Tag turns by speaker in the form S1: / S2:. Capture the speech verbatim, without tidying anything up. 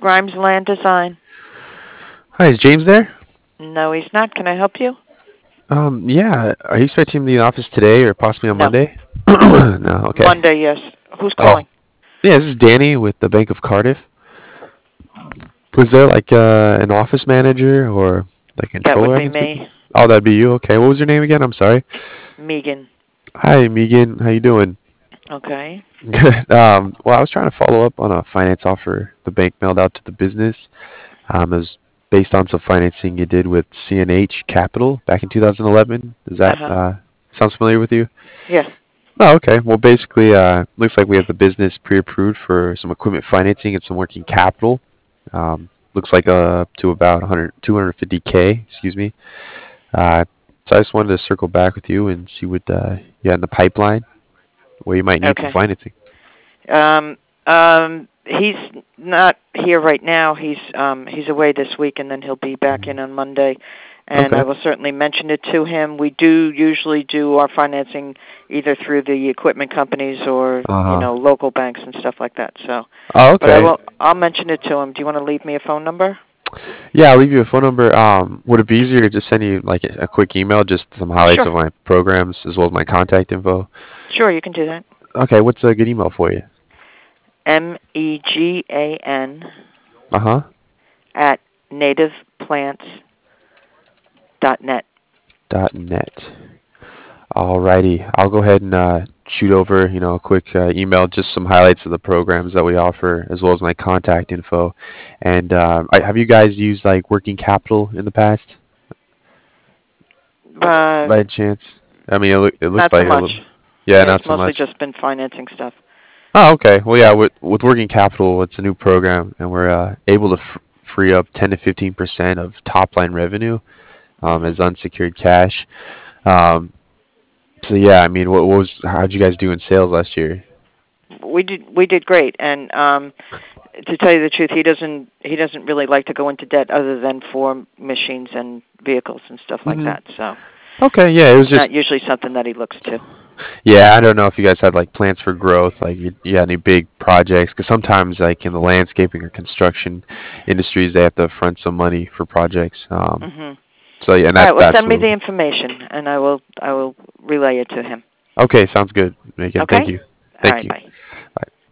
S1: Grimes Land Design.
S2: Hi, is James there?
S1: No, he's not. Can I help you?
S2: Um, yeah. Are you expecting him to be in the office today or possibly on
S1: No.
S2: Monday? No, okay.
S1: Monday, yes. Who's
S2: Oh,
S1: calling?
S2: yeah, this is Danny with the Bank of Cardiff. Was there like uh, an office manager or like
S1: That would
S2: controller I
S1: be
S2: can speak to?
S1: me,
S2: Oh, that'd be you. Okay. What was your name again? I'm sorry.
S1: Megan.
S2: Hi, Megan. How you doing?
S1: Okay.
S2: Good. Um, well, I was trying to follow up on a finance offer the bank mailed out to the business. Um, it was based on some financing you did with C N H Capital back in two thousand eleven. Does
S1: Uh
S2: that
S1: huh.
S2: uh, sounds familiar with you?
S1: Yes.
S2: Oh, okay. Well, basically, uh, looks like we have the business pre-approved for some equipment financing and some working capital. Um, looks like uh, up to about one hundred, two hundred fifty k, excuse me. Uh, so I just wanted to circle back with you and see what uh, you had in the pipeline, where you might need some
S1: Okay.
S2: financing.
S1: Um. Um. He's not here right now. He's um. He's away this week, and then he'll be back
S2: Mhm.
S1: in on Monday. And I
S2: Okay.
S1: will certainly mention it to him. We do usually do our financing either through the equipment companies or you
S2: Uh-huh.
S1: know local banks and stuff like that. So,
S2: Oh,
S1: but I
S2: okay.
S1: will. I'll mention it to him. Do you want to leave me a phone number?
S2: Yeah, I'll leave you a phone number. Um, would it be easier to just send you like a, a quick email, just some highlights
S1: Sure.
S2: of my programs as well as my contact info?
S1: Sure, you can do that.
S2: Okay, what's a good email for you?
S1: M E G A N
S2: Uh-huh.
S1: at nativeplants dot net.
S2: Dot net. Alrighty, I'll go ahead and uh, shoot over, you know, a quick uh, email, just some highlights of the programs that we offer, as well as my contact info. And uh, I, have you guys used like working capital in the past,
S1: Uh,
S2: by chance? I mean, it, loo- it looks
S1: not so
S2: like a
S1: much.
S2: little. Yeah,
S1: Yeah, it's
S2: not so
S1: mostly
S2: much.
S1: just been financing stuff.
S2: Oh, okay. Well, yeah, with with working capital, it's a new program, and we're uh, able to f free up ten to fifteen percent of top line revenue um,
S1: Mhm.
S2: as unsecured cash. Um, so yeah, I mean, what, what was how'd you guys do in sales last year?
S1: We did we did great, and um, to tell you the truth, he doesn't he doesn't really like to go into debt other than for machines and vehicles and stuff like
S2: Hmm.
S1: that. So
S2: Okay, yeah, it was
S1: it's not
S2: just
S1: usually something that he looks to.
S2: yeah. I don't know if you guys had like plans for growth, like you, you had any big projects, because sometimes like in the landscaping or construction industries, they have to front some money for projects. Um,
S1: Mhm.
S2: so yeah, and
S1: All
S2: that
S1: right. Well,
S2: that's
S1: send me the
S2: what.
S1: information, and I will I will relay it to him.
S2: Okay, sounds good, Megan. Thank
S1: Okay.
S2: you.
S1: All
S2: Thank
S1: right.
S2: you.
S1: Bye.